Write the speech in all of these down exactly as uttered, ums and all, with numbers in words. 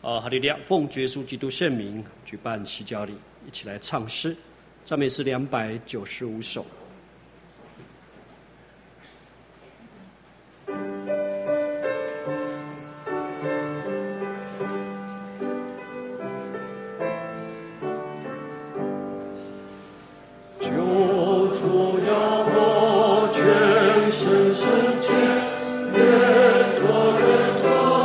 啊，哈利路亚！奉主耶稣基督圣名举办洗脚礼，一起来唱诗，赞美诗两百九十五首。救主要我全身圣洁，愿做人所。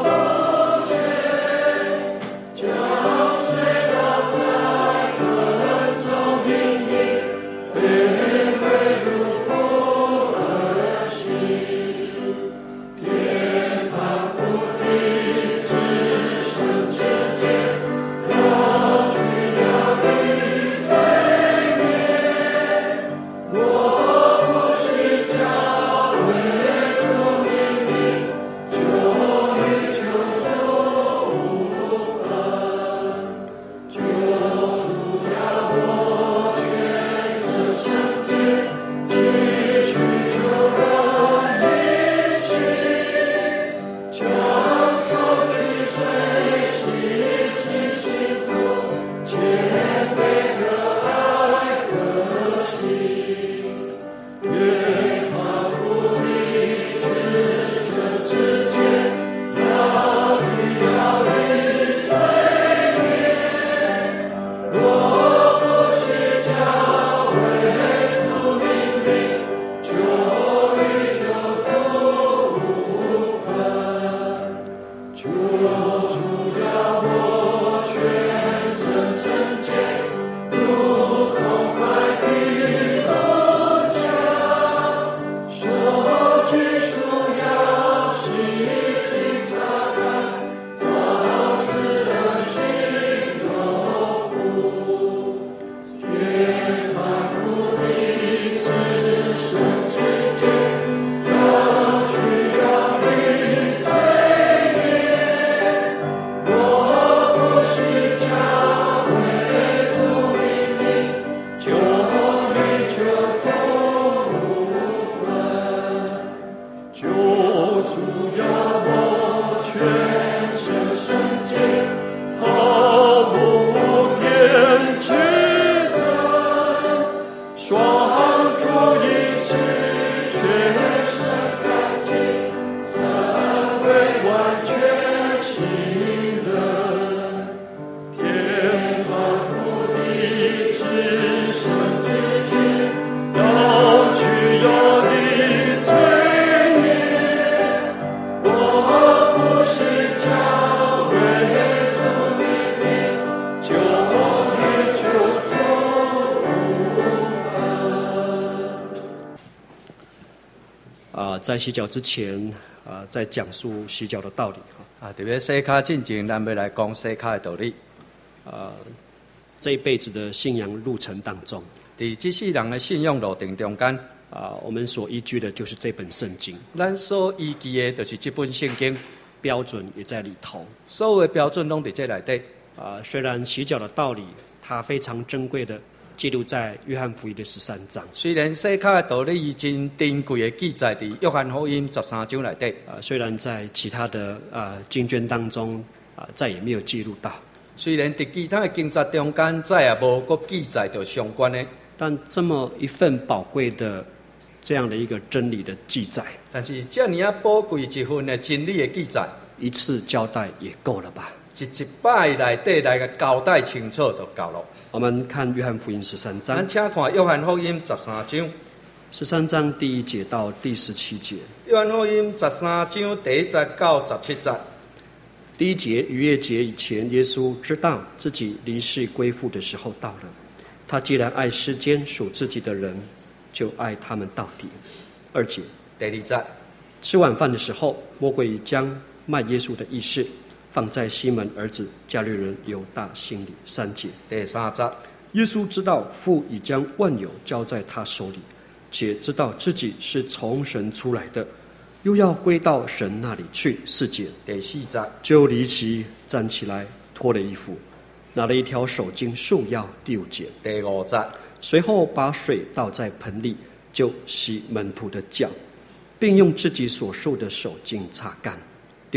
在洗脚之前，啊，在讲述洗脚的道理啊。特别洗脚之前，咱要来讲洗脚的道理。 啊，这一辈子的信仰路程当中， 在这世人的信仰路程中间， 啊，我们所依据的就是这本圣经。 咱所依据的就是这本圣经， 标准也在里头。 所有的标准拢在这内底。 啊，虽然洗脚的道理，它非常珍贵的。记录在约翰福音的十三章。 虽然洗脚的道理真珍贵的记载在约翰福音十三章内底， 啊，虽然在其他的啊经卷当中啊再也没有记录到。 虽然在其他的经节中间再也无个记载到相关的， 但这么一份宝贵的这样的一个真理的记载， 但是这么啊宝贵一份的真理的记载， 一次交代也够了吧？ 一一摆内底来个交代清楚就够了。 我们看约翰福音十三章。 咱请看约翰福音十三章。 十三章第一节到第十七节。 约翰福音十三章第一节到十七节。 第一节，逾越节以前，耶稣知道自己离世归父的时候到了。他既然爱世间属自己的人，就爱他们到底。二节， 第二节， 吃晚饭的时候，魔鬼已将卖耶稣的意思放在西门儿子加略人犹大心里。三节， 第三节， 耶稣知道父已将万有交在他手里，且知道自己是从神出来的，又要归到神那里去。四节， 第四节， 就离奇站起来，脱了衣服，拿了一条手巾束腰。第五节， 第五节， 随后把水倒在盆里，就洗门徒的脚，并用自己所束的手巾擦干。六节，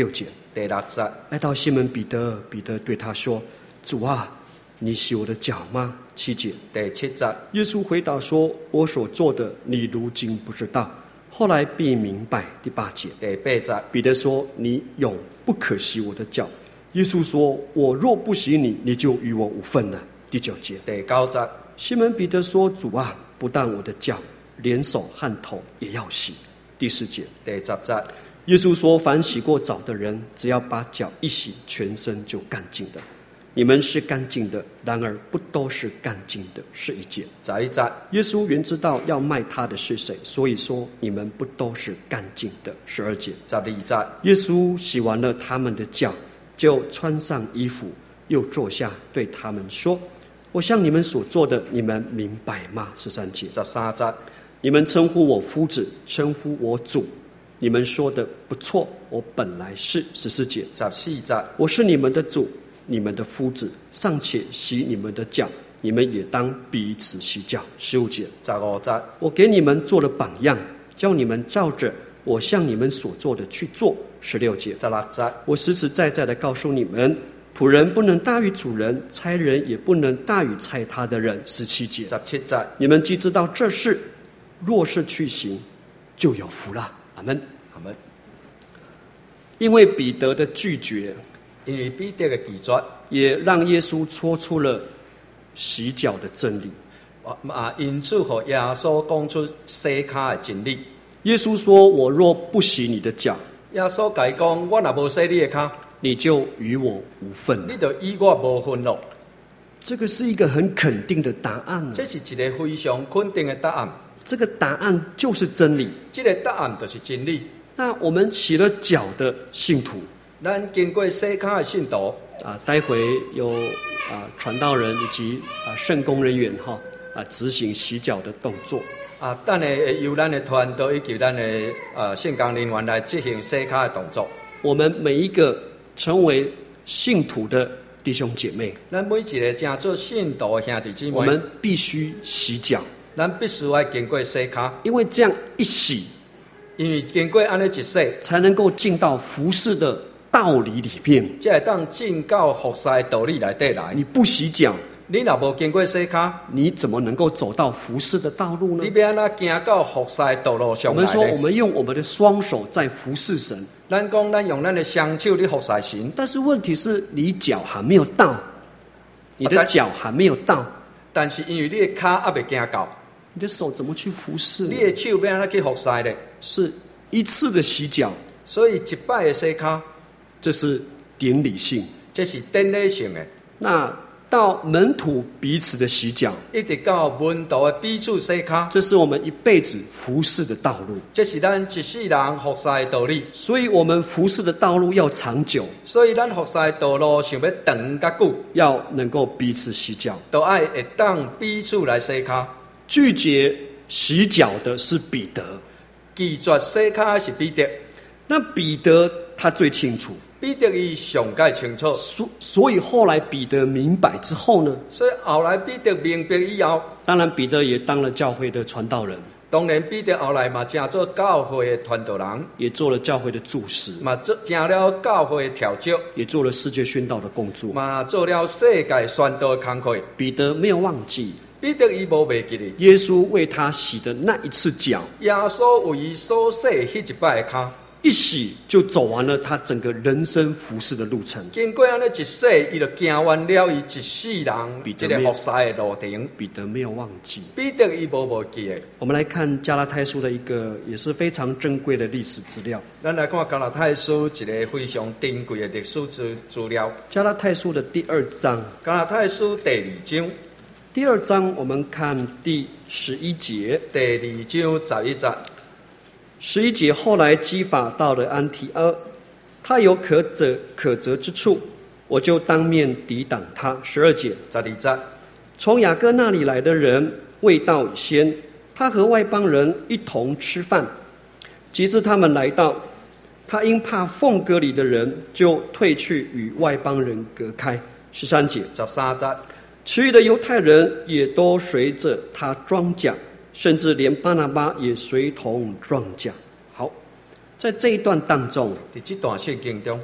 第六节， 来到西门彼得，彼得对他说：“主啊，你洗我的脚吗？”七节， 第七节， 耶稣回答说：“我所做的，你如今不知道，后来必明白。”第八节， 第八节， 彼得说：“你永不可洗我的脚。”耶稣说：“我若不洗你，你就与我无分了。”第九节， 第九节， 西门彼得说：“主啊，不但我的脚，连手和头也要洗。”第十节， 第十节， 耶稣说：“凡洗过澡的人，只要把脚一洗，全身就干净了。你们是干净的，然而不都是干净的。”是一节。 十一节， 耶稣原知道要卖他的是谁，所以说你们不都是干净的。十二节。 十二节， 耶稣洗完了他们的脚，就穿上衣服，又坐下，对他们说：“我向你们所做的，你们明白吗？”十三节。 十三节， 你们称呼我夫子，称呼我主，你们说的不错，我本来是。十四节。 十四节， 我是你们的主，你们的夫子，尚且洗你们的脚，你们也当彼此洗脚。十五节。 十五节， 我给你们做了榜样，叫你们照着我向你们所做的去做。十六节。 十六节， 我实实在在的告诉你们，仆人不能大于主人，差人也不能大于差他的人。十七节。 十七节， 你们既知道这事，若是去行，就有福了。阿们。 阿门。 因为彼得的拒绝， 因为彼得的拒绝， 也让耶稣说出了洗脚的真理。 啊，因此和耶稣讲出洗脚的真理。 耶稣说：“我若不洗你的脚， 耶稣甲伊讲：我若无洗你的脚， 你就与我无份了。 你就与我无分咯。” 这个是一个很肯定的答案。 这是一个非常肯定的答案。 这个答案就是真理。 这个答案就是真理。 那我们洗了脚的信徒， 咱经过洗脚的信徒啊，待会有啊传道人以及啊圣工人员哈啊执行洗脚的动作。 啊，等下由咱的团队以及咱的呃圣工人员来执行洗脚的动作。 我们每一个成为信徒的弟兄姐妹， 咱每一个正做信徒的兄弟姊妹， 我们必须洗脚。 咱必须要经过洗脚， 因为这样一洗， 因为经过安尼一洗， 才能够进到服事的道理里面。 才会当进到服事的道理内底来。 你不洗脚， 你若无经过洗脚， 你怎么能够走到服事的道路呢？ 你要安怎行到服事的道路上来呢？ 我们说，我们用我们的双手在服事神。 咱讲，咱用咱的双手去服事神。 但是问题是你脚还没有到，你的脚还没有到。 但是因为你的脚还没行到， 你的手怎么去服事？ 你的手要安怎去服事呢？ 是一次的洗脚， 所以一摆的洗脚， 这是典礼性， 这是典礼性的。 那到门徒彼此的洗脚， 一直到门徒的彼此洗脚， 这是我们一辈子服事的道路。 这是咱一世人服事的道理。 所以，我们服事的道路要长久。 所以，咱服事的道路想要长较久， 要能够彼此洗脚， 都爱会当彼此来洗脚。 拒绝洗脚的是彼得， 拒绝洗脚是彼得。 那彼得他最清楚， 彼得伊上解清楚， 所所以后来彼得明白之后呢？ 所以后来彼得明白以后， 当然彼得也当了教会的传道人， 当然彼得后来嘛正做教会的传道人， 也做了教会的柱石， 嘛做成了教会的调酒， 也做了世界宣道的工作， 嘛做了世界宣道的工作。 彼得没有忘记， 彼得伊无忘记哩， 耶稣为他洗的那一次脚， 耶稣为伊所洗迄一摆的脚， 一洗就走完了他整个人生服事的路程。 经过安尼一洗，伊就行完了伊一世人这个服事的路程。 彼得没有忘记， 彼得伊无忘记的。 我们来看加拉太书的一个也是非常珍贵的历史资料。 咱来看加拉太书一个非常珍贵的历史资资料。 加拉太书的第二章， 加拉太书第二章， 第二章我们看第十一节。 第二章十一节。 十一节，后来基法到了安提阿，他有可责可责之处，我就当面抵挡他。十二节， 十二节， 从雅各那里来的人未到以先，他和外邦人一同吃饭。及至他们来到，他因怕奉割礼的人，就退去与外邦人隔开。十三节， 十三节， 其余的犹太人也都随着他装甲，甚至连巴拿巴也随同装甲。好，在这一段当中， 在这段圣经中， 我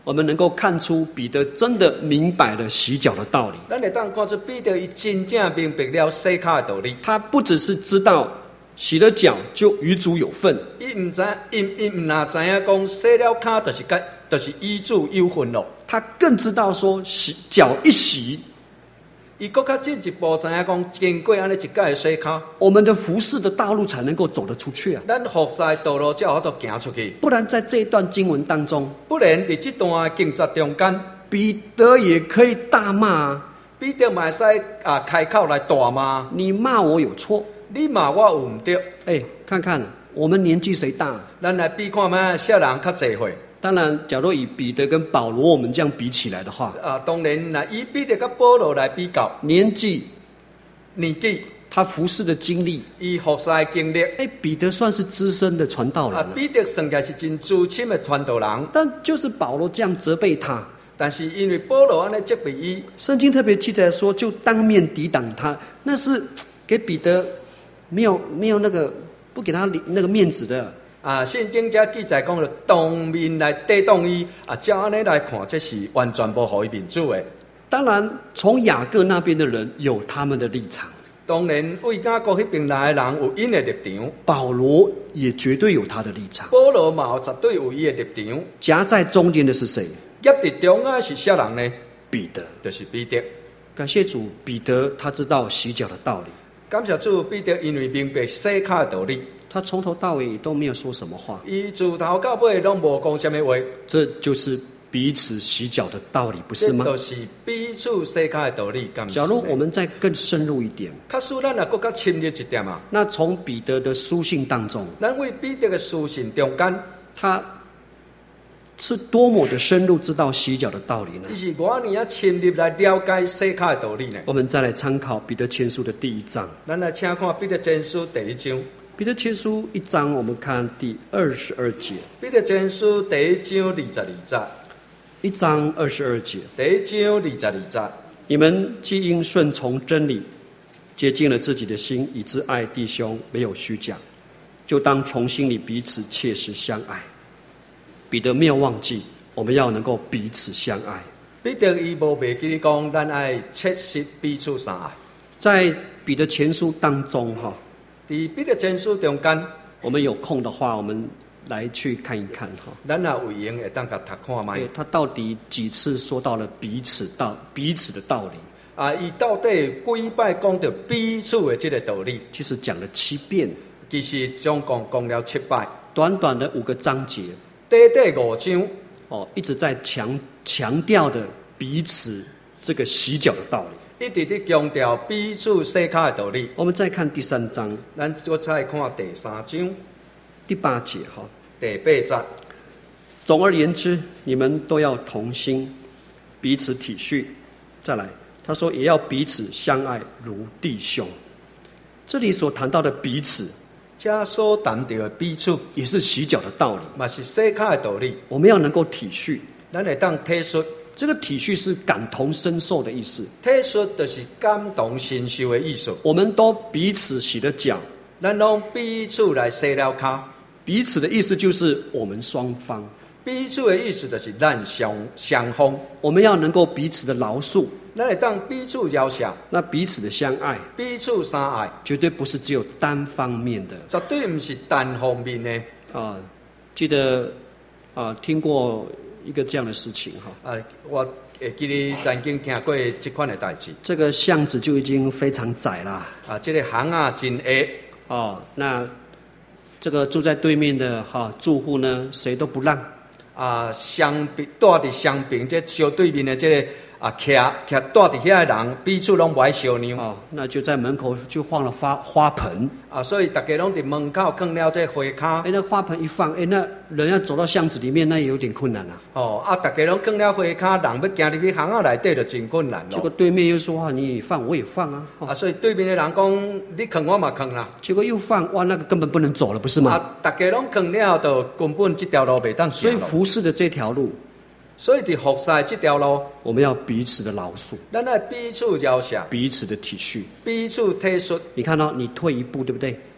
我们能够看出彼得真的明白了洗脚的道理。 咱会当看出彼得伊真正明白了洗脚的道理。 他不只是知道洗了脚就与主有份， 伊唔知，伊伊唔哪知影讲洗了脚就是甲就是与主有份咯。 他更知道说洗脚一洗， 伊更较进一步知影讲经过安尼一届的洗脚， 我们的服侍的道路才能够走得出去啊！ 咱服侍的道路才有法度行出去。 不然在这一段经文当中， 不然伫这段经节中间， 彼得也可以大骂啊！ 彼得嘛会使啊开口来大骂， 你骂我有错， 你骂我有唔对。 哎，看看我们年纪谁大？ 咱来比看卖，少人较济岁。 当然，假如以彼得跟保罗我们这样比起来的话， 啊，当然啦，以彼得跟保罗来比较， 年纪、 年纪， 他服侍的经历， 伊服侍的经历， 哎，彼得算是资深的传道人啊，彼得算起来是真资深的传道人， 但就是保罗这样责备他， 但是因为保罗安尼责备伊， 圣经特别记载说，就当面抵挡他，那是给彼得没有没有那个不给他那个面子的。 啊，圣经遮记载讲了，当面来抵挡伊，啊，照安尼来看，这是完全无互伊面子的。 当然，从雅各那边的人有他们的立场， 当然为雅各迄边来的人有因的立场， 保罗也绝对有他的立场。 保罗嘛有绝对有伊的立场。 夹在中间的是谁？ 夹伫中间是啥人呢？ 彼得， 就是彼得。 感谢主，彼得他知道洗脚的道理。 感谢主，彼得因为明白洗脚的道理。 他从头到尾都没有说什么话， 伊自头到尾拢无讲什么话， 这就是彼此洗脚的道理，不是吗？ 这就是彼此洗脚的道理。 假如我们再更深入一点， 假使咱也更加深入一点啊， 那从彼得的书信当中， 咱为彼得的书信中间， 他是多么的深入知道洗脚的道理呢？ 伊是偌尼啊深入来了解洗脚的道理呢？ 我们再来参考彼得前书的第一章， 咱来请看彼得前书第一章。 彼得前书一章，我们看第二十二节。 彼得前书第一章二十二节。 一章二十二节。 第一章二十二节。 你们既因顺从真理，洁净了自己的心，以致爱弟兄没有虚假，就当从心里彼此切实相爱。彼得没有忘记，我们要能够彼此相爱。 彼得伊无忘记讲，咱爱切实彼此相爱。在彼得前书当中，哈。 在彼得前书中间， 我们有空的话，我们来去看一看哈。 咱也有闲会当甲读看卖。 他到底几次说到了彼此道彼此的道理？ 啊，伊到底几摆讲到彼此的这个道理？ 其实讲了七遍， 其实总共讲了七摆， 短短的五个章节， 短短五章哦，一直在强强调的彼此这个洗脚的道理。 一直在强调彼此洗脚的道理。 我们再看第三章， 咱再看第三章第八节哈， 第八节。 总而言之，你们都要同心，彼此体恤。再来，他说也要彼此相爱如弟兄。这里所谈到的彼此， 这所谈到的彼此， 也是洗脚的道理， 嘛是洗脚的道理。 我们要能够体恤， 咱会当体恤。 这个体恤是感同身受的意思， 体恤就是感同身受的意思。 我们都彼此洗了脚， 咱拢彼此来洗了脚。 彼此的意思就是我们双方， 彼此的意思就是咱双双方。 我们要能够彼此的饶恕， 咱会当彼此饶恕， 那彼此的相爱， 彼此相爱， 绝对不是只有单方面的， 绝对不是单方面的啊。记得啊，听过一个这样的事情哈， 啊，我会记得曾经听过这款的代志。 这个巷子就已经非常窄啦， 啊，这个巷啊真矮哦。那这个住在对面的哈住户呢，谁都不让啊，相比住伫相平这小对面的这个啊，徛徛住伫遐的人，彼此拢不爱相让哦，那就在门口就放了花花盆啊，所以大家拢伫门口放了这花卡。 哎，那花盆一放，哎，那人要走到巷子里面，那也有点困难啊。 哦，啊，大家拢放了花卡，人要行入去巷仔内底就真困难咯。 结果对面又说话，你也放，我也放啊。 哦、啊，所以对面的人讲，你放我嘛放啦。 结果又放，哇，那个根本不能走了，不是吗？ 啊，大家拢放了，就根本这条路袂当行。 所以服侍的这条路。 所以，伫服侍这条路， 我们要彼此的饶恕， 咱爱彼此饶恕， 彼此的体恤， 彼此体恤。 你看到你退一步，对不对？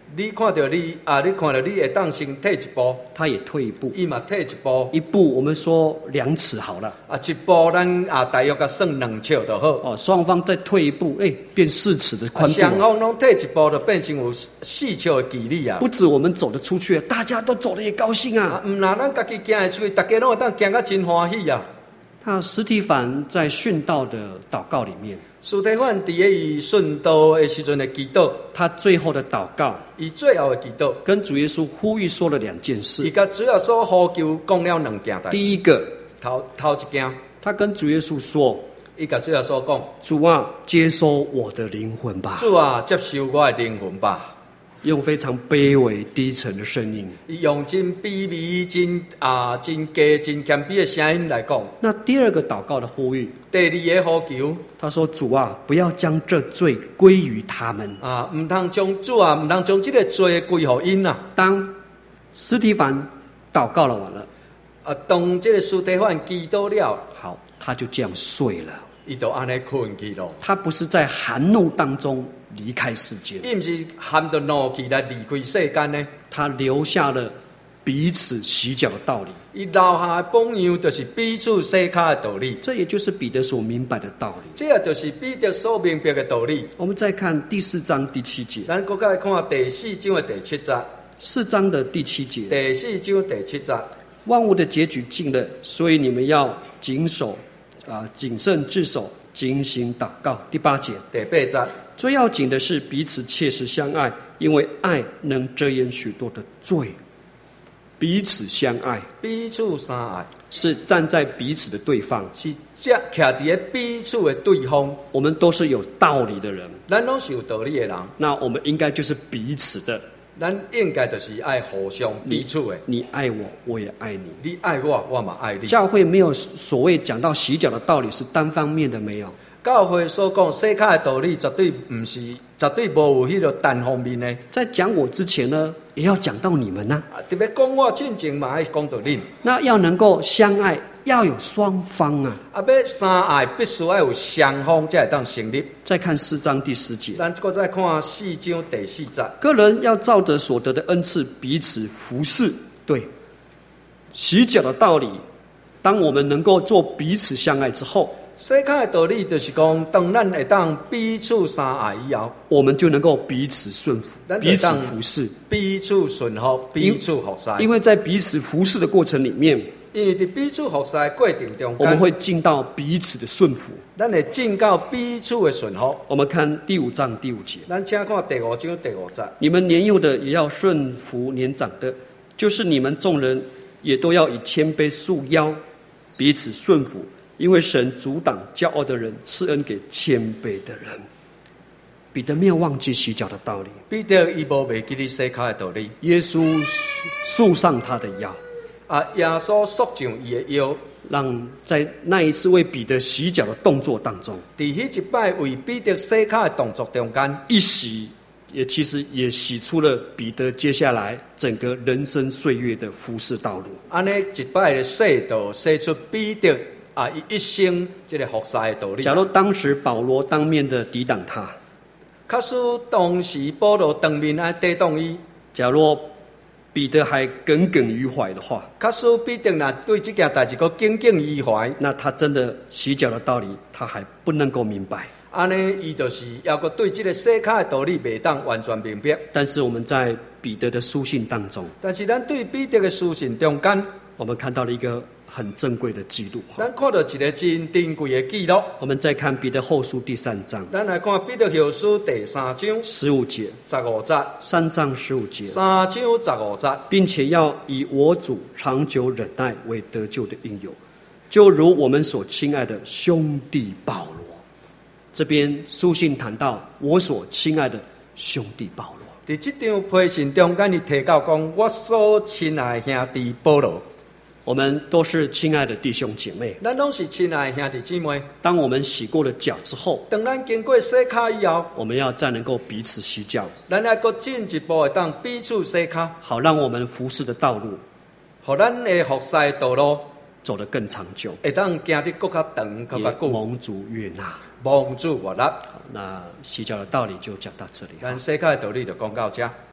你看到你啊，你看到你会当先退一步， 他也退一步， 伊嘛退一步， 一步我们说两尺好了， 啊，一步咱啊大约甲算两尺就好。 哦，双方再退一步，哎，变四尺的宽度双了。 方拢退一步，就变成有四尺的距离啊。 不止我们走得出去，大家都走得也高兴啊。 啊，毋那咱家己行会出去，大家拢会当行甲真欢喜啊。 那司提反在殉道的祷告里面， 司提反伫咧伊顺道的时阵的祈祷， 他最后的祷告伊最后的祈祷， 跟主耶稣呼吁说了两件伊事。 甲主要所呼求讲了两件代志。 第一个， 头头一件， 他跟主耶稣说伊甲主要所讲：“ 主啊，接收我的灵魂吧。” 主啊，接受我的灵魂吧。 用非常卑微低沉的声音。 伊用真卑微、真啊、真低、真谦卑的声音来讲。 那第二个祷告的呼吁， 第二个呼求， 他说：“主啊，不要将这罪归于他们。” 啊，唔通将主啊，唔通将这个罪归乎因啊。 当司提反祷告了完了， 啊，当这个司提反祈祷了， 好，他就这样睡了。 伊就安尼困去咯。 他不是在含怒当中离开世间， 伊毋是含着怒气来离开世间呢？ 他留下了彼此洗脚的道理。 伊留下的榜样就是彼此洗脚的道理。 这也就是彼得所明白的道理。 这也就是彼得所明白的道理。 我们再看第四章第七节。 咱搁再看第四章的第七节。 四章的第七节。 第四章第七节。 万物的结局近了，所以你们要谨守啊，谨慎自守，警醒祷告。第八节。 第八节。 最要紧的是彼此切实相爱，因为爱能遮掩许多的罪。彼此相爱， 彼此相爱， 是站在彼此的对方， 是这徛伫咧彼此的对方。 我们都是有道理的人， 咱拢是有道理的人。 那我们应该就是彼此的。 咱应该就是爱互相彼此的。 你爱我，我也爱你。 你爱我，我嘛爱你。 教会没有所谓讲到洗脚的道理是单方面的，没有。 教会所讲洗脚的道理，绝对不是，绝对无有迄个单方面的。 在讲我之前呢，也要讲到你们呐、 啊。特别讲我进前嘛，爱讲到恁。 那要能够相爱，要有双方啊。 啊，要相爱，必须要有双方才会当成立。 再看四章第十节。 咱再再看四章第四节。 个人要照着所得的恩赐彼此服侍。对，洗脚的道理，当我们能够做彼此相爱之后。 洗脚的道理就是讲，当咱会当彼此相爱以后， 我们就能够彼此顺服，彼此服侍， 彼此顺服，彼此服侍。 因为在彼此服侍的过程里面， 因为伫彼此服侍的过程中间， 我们会进到彼此的顺服， 咱会进到彼此的顺服。 我们看第五章第五节， 咱请看第五章第五节。 你们年幼的也要顺服年长的，就是你们众人也都要以谦卑束腰，彼此顺服。因为神阻挡骄傲的人，赐恩给谦卑的人。彼得没有忘记洗脚的道理， 彼得伊无忘记你洗脚的道理。 耶稣束上他的腰， 啊，耶稣束上伊的腰， 让在那一次为彼得洗脚的动作当中， 伫迄一摆为彼得洗脚的动作中间， 一洗也其实也洗出了彼得接下来整个人生岁月的服侍道路。 安尼一摆的洗道，洗出彼得。啊！伊一生这个服侍的道理。 假如当时保罗当面的抵挡他， 假使当时保罗当面来抵挡伊， 假如彼得还耿耿于怀的话， 假使彼得若对这件代志佫耿耿于怀， 那他真的洗脚的道理，他还不能够明白。 安尼，伊就是要佫对这个洗脚的道理未当完全明白。 但是我们在彼得的书信当中， 但是咱对彼得的书信中间， 我们看到了一个很珍贵的记录。 咱看到一个真珍贵的记录。 我们再看彼得后书第三章， 咱来看彼得后书第三章十五节， 十五节， 三章十五节， 三章十五节， 并且要以我主长久忍耐为得救的应有，就如我们所亲爱的兄弟保罗。这边书信谈到我所亲爱的兄弟保罗。 在这张批信中间，伊提到讲，我所亲爱的兄弟保罗。 我们都是亲爱的弟兄姐妹， 咱拢是亲爱的兄弟姊妹。 当我们洗过了脚之后， 当咱经过洗脚以后， 我们要再能够彼此洗脚， 咱要搁进一步会当彼此洗脚， 好让我们服侍的道路， 互咱的服侍的道路走得更长久， 会当行得更较长、更较久， 蒙主悦纳， 蒙主悦纳。 那洗脚的道理就讲到这里。 咱洗脚的道理就讲到这。